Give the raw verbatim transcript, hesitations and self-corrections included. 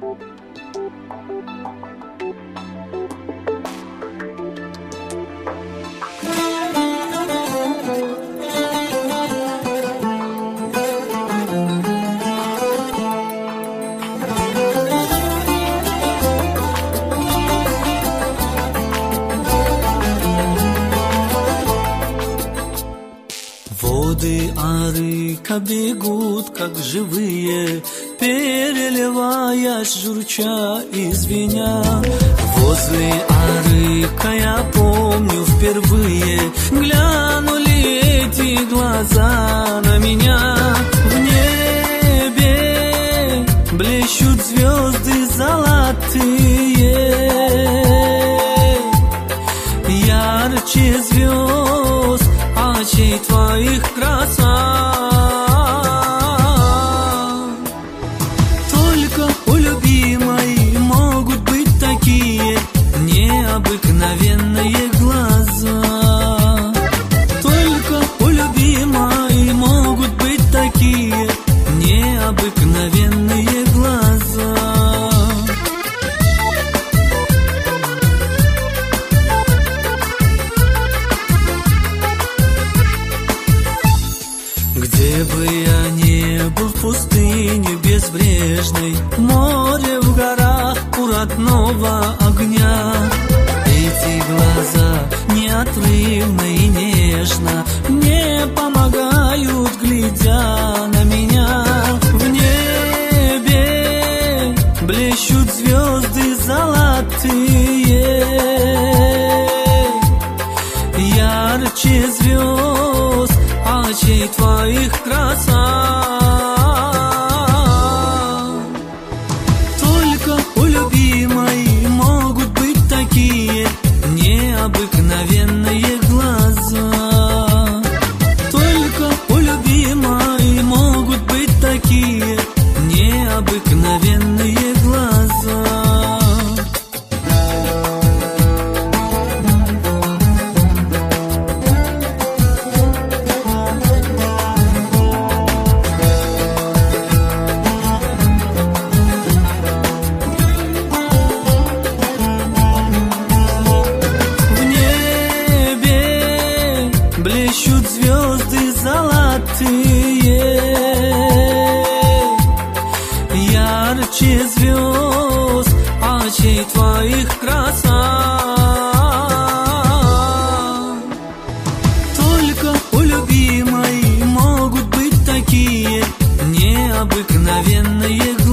Воды Арыка бегут, как живые, переливаясь, журча и звеня. Возле Арыка я помню впервые глянули эти глаза на меня. В небе блещут звезды золотые, ярче звезд очей твоих краса. Только у любимой могут быть такие необыкновенные глаза. Только у любимой могут быть такие необыкновенные глаза. Где бы я ни был, в пустыне безбрежной, море в горах у родного огня, эти глаза неотрывно и нежно мне помогают, глядя на меня. В небе блещут звезды золотые, ярче звезд очей твоих краса. Только у любимой могут быть такие необыкновенные глаза. Только у любимой могут быть такие необыкновенные глаза. Блещут звезды золотые, ярче звезд очей твоих краса. Только у любимой могут быть такие необыкновенные глаза.